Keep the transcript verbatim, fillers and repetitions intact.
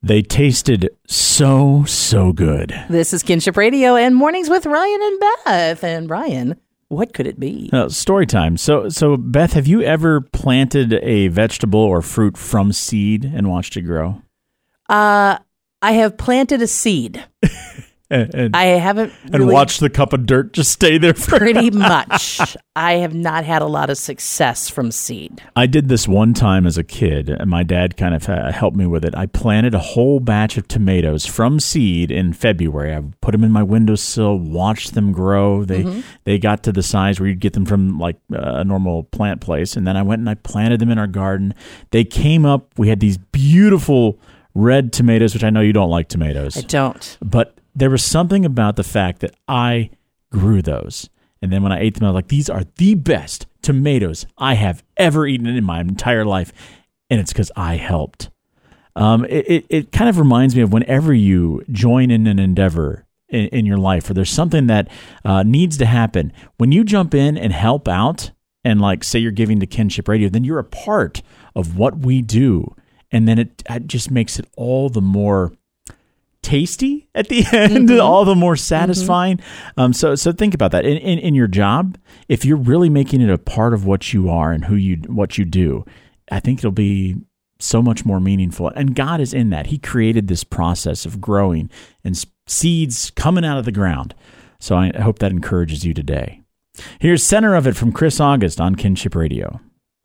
They tasted so, so good. This is Kinship Radio and Mornings with Ryan and Beth. And Ryan, what could it be? Uh, story time. So, so Beth, have you ever planted a vegetable or fruit from seed and watched it grow? Uh, I have planted a seed. and, and, I haven't and really, watched the cup of dirt just stay there for pretty much. I have not had a lot of success from seed. I did this one time as a kid, and my dad kind of uh, helped me with it. I planted a whole batch of tomatoes from seed in February. I put them in my windowsill, watched them grow. They mm-hmm. they got to the size where you'd get them from like a normal plant place, and then I went and I planted them in our garden. They came up. We had these beautiful red tomatoes, which I know you don't like tomatoes. I don't. But there was something about the fact that I grew those. And then when I ate them, I was like, these are the best tomatoes I have ever eaten in my entire life. And it's because I helped. Um, it, it, it kind of reminds me of whenever you join in an endeavor in, in your life, or there's something that uh, needs to happen. When you jump in and help out, and like say you're giving to Kinship Radio, then you're a part of what we do. And then it, it just makes it all the more tasty at the end, mm-hmm. all the more satisfying. Mm-hmm. Um, so, so think about that in, in in your job. If you're really making it a part of what you are and who you what you do, I think it'll be so much more meaningful. And God is in that. He created this process of growing and seeds coming out of the ground. So I hope that encourages you today. Here's Center of It from Chris August on Kinship Radio.